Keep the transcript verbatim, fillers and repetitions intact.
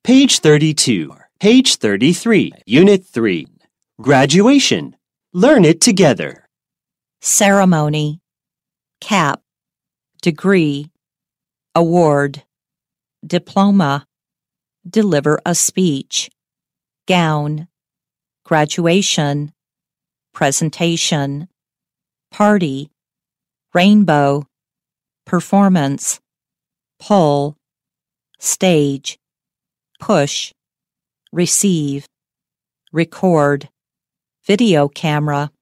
Page thirty-two. Page thirty-three. Unit three. Graduation. Learn it together. Ceremony, cap, degree, award, diploma, deliver a speech, gown, graduation, presentation, party, rainbow, performance, pull, stage, push, receive, record, video camera.